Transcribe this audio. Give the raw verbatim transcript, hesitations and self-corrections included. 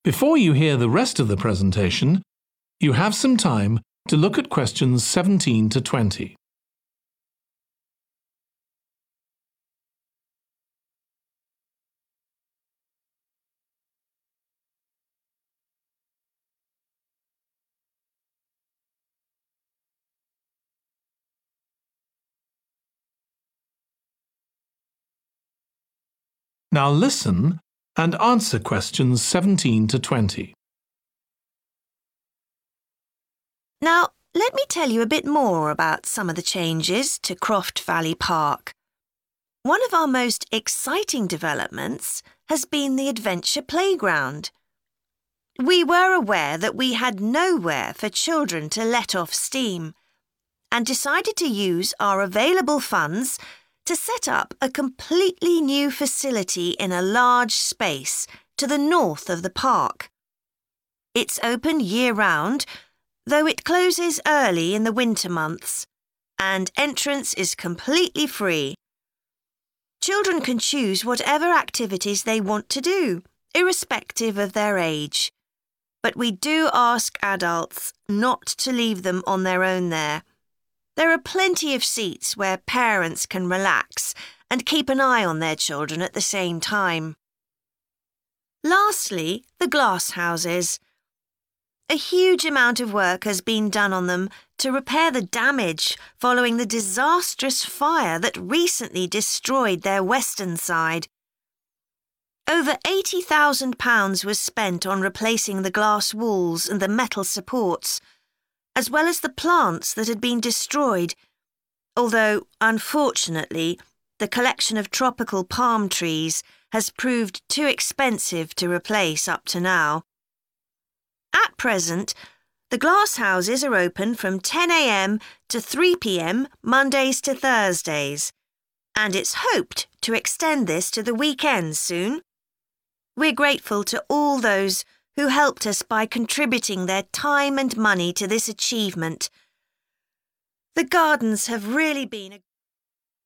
Before you hear the rest of the presentation, you have some time to look at questions seventeen to twenty. Now listen and answer questions seventeen to twenty. Now, let me tell you a bit more about some of the changes to Croft Valley Park. One of our most exciting developments has been the Adventure Playground. We were aware that we had nowhere for children to let off steam and decided to use our available funds to set up a completely new facility in a large space to the north of the park. It's open year-round, though it closes early in the winter months, and entrance is completely free. Children can choose whatever activities they want to do, irrespective of their age. But we do ask adults not to leave them on their own there. There are plenty of seats where parents can relax and keep an eye on their children at the same time. Lastly, the glass houses. A huge amount of work has been done on them to repair the damage following the disastrous fire that recently destroyed their western side. Over eighty thousand pounds was spent on replacing the glass walls and the metal supports, as well as the plants that had been destroyed, although, unfortunately, the collection of tropical palm trees has proved too expensive to replace up to now. At present, the glass houses are open from ten a m to three p m Mondays to Thursdays, and it's hoped to extend this to the weekends soon. We're grateful to all those who helped us by contributing their time and money to this achievement. The gardens have really been a